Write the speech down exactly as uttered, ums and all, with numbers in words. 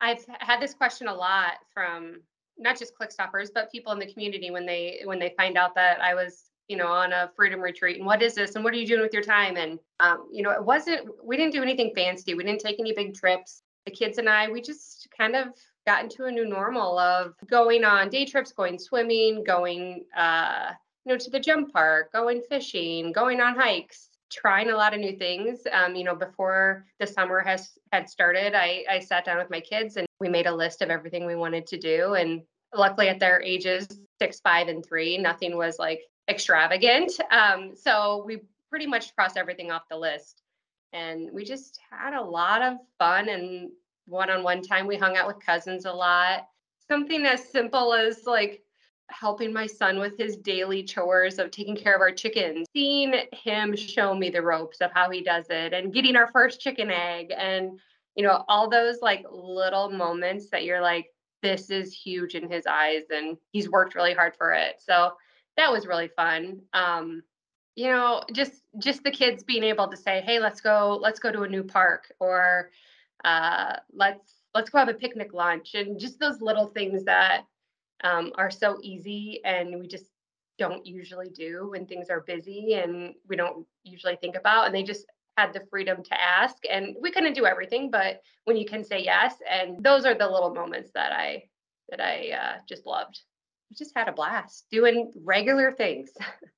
I've had this question a lot from not just Click Stoppers, but people in the community when they when they find out that I was, you know, on a freedom retreat and what is this and what are you doing with your time? And um, you know, it wasn't we didn't do anything fancy. We didn't take any big trips. The kids and I, we just kind of got into a new normal of going on day trips, going swimming, going uh, you know, to the gym park, going fishing, going on hikes, trying a lot of new things. Um, you know, before the summer has had started, I, I sat down with my kids and we made a list of everything we wanted to do. And luckily, at their ages, six, five, and three, nothing was like extravagant. Um, so we pretty much crossed everything off the list. And we just had a lot of fun and one on one time. We hung out with cousins a lot. Something as simple as like helping my son with his daily chores of taking care of our chickens, seeing him show me the ropes of how he does it, and getting our first chicken egg. And, you know, all those like little moments that you're like, this is huge in his eyes and he's worked really hard for it. So that was really fun. Um, you know, just just the kids being able to say, hey, let's go, let's go to a new park, or uh, let's let's go have a picnic lunch, and just those little things that um, are so easy and we just don't usually do when things are busy and we don't usually think about. And they just had the freedom to ask, and we couldn't do everything, but when you can say yes, and those are the little moments that I that I uh, just loved. We just had a blast doing regular things.